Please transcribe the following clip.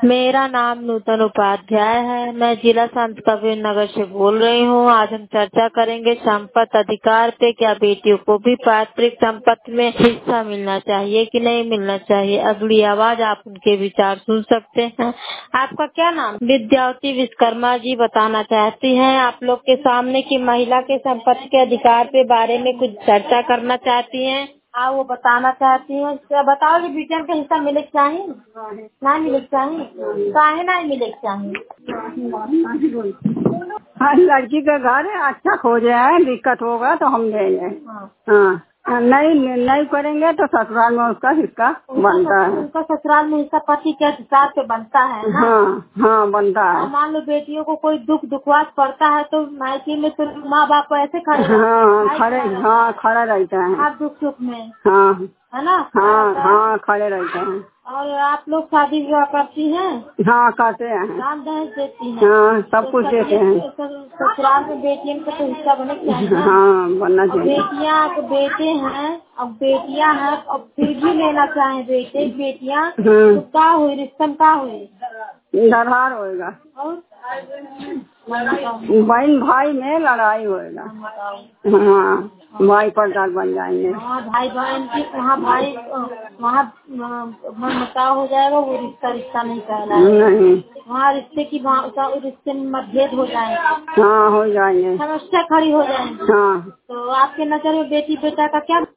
मेरा नाम नूतन उपाध्याय है। मैं जिला संत कबीर नगर से बोल रही हूँ। आज हम चर्चा करेंगे संपत्ति अधिकार पे। क्या बेटियों को भी पैतृक संपत्ति में हिस्सा मिलना चाहिए कि नहीं मिलना चाहिए? अगली आवाज, आप उनके विचार सुन सकते हैं। आपका क्या नाम? विद्यावती विश्वकर्मा जी बताना चाहती हैं आप लोग के सामने कि महिला के संपत्ति के अधिकार पे बारे में कुछ चर्चा करना चाहती हैं। हाँ, वो बताना चाहती है। क्या बताओ कि बेटियों का हिस्सा मिले चाहिए नहीं मिले चाहिए? काहे नहीं मिले चाहिए? हाँ, लड़की का घर है, अच्छा खोजे है, दिक्कत होगा तो हम देंगे। हाँ, नहीं नहीं करेंगे तो ससुराल में उसका हिस्सा बनता है। उनका ससुराल में हिस्सा पति के अधिकार पे बनता है ना? हाँ हाँ, बनता है। मान लो बेटियों को कोई दुखवाद पड़ता है तो मायके में तो माँ बाप ऐसे खड़े हाँ खड़े, हाँ खड़ा रहता है हर दुख सुख में, हाँ है ना? हाँ हाँ, खड़े रहते हैं। और आप लोग शादी विवाह करती हैं? हाँ, करते हैं। दान दहेज देती हैं? हाँ, सब कुछ देते हैं। ससुराल में बेटियों को तो हिस्सा बने चाहिए ना? हाँ, बनना चाहिए। बेटियाँ तो बेटे हैं, अब बेटियाँ हैं, अब फिर भी लेना चाहे बेटे बेटियाँ तो क्या हुई? रिश्ता क्या हुई? दरबार होएगा और बहन भाई में लड़ाई होएगा। हाँ, भाई प्रधान बन जाएंगे। हाँ, भाई बहन की वहाँ भाई वहाँ मनमुटाव हो जाएगा। वो रिश्ता रिश्ता नहीं कहलाएगा। नहीं, वहाँ रिश्ते की रिश्ते में मतभेद हो जाएंगे। हाँ हो जाएंगे। समस्या खड़ी हो जाएंगी। हाँ, तो आपके नजर में बेटी बेटा का क्या